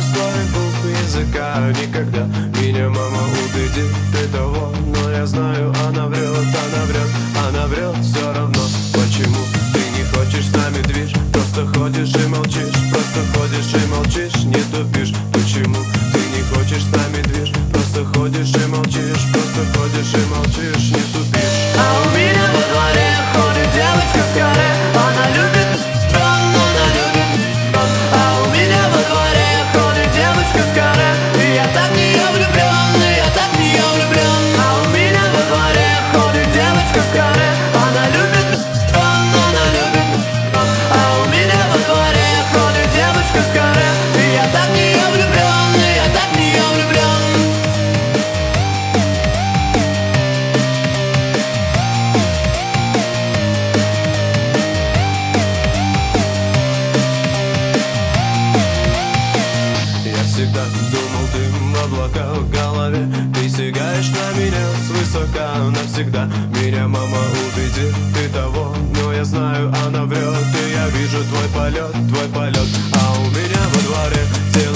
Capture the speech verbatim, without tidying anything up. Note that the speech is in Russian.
слой букв языка. Никогда меня мама убедит ты того, но я знаю, она врет, она врет, она врет все равно. Почему ты не хочешь с нами движ? Просто ходишь и молчишь, просто ходишь и молчишь, не тупишь. Почему ты не хочешь с нами движ? Просто ходишь и молчишь, просто ходишь и молчишь, не тупишь. А у меня во дворе ходит девочка с каре. Она любит ром, она любит ром. А у меня во дворе ходит девочка с каре. И я так в нее влюблен, и я так в нее влюблен. А у меня во дворе ходит девочка с каре. Она любит ром, она любит ром. А у меня во дворе ходит девочка с каре. И я так в нее влюблен, и я так в нее влюблен. Всегда думал, ты в облака в голове. Ты сигаешь на меня свысока навсегда. Меня мама убедит ты того, но я знаю, она врет. И я вижу твой полет, твой полет. А у меня во дворе целый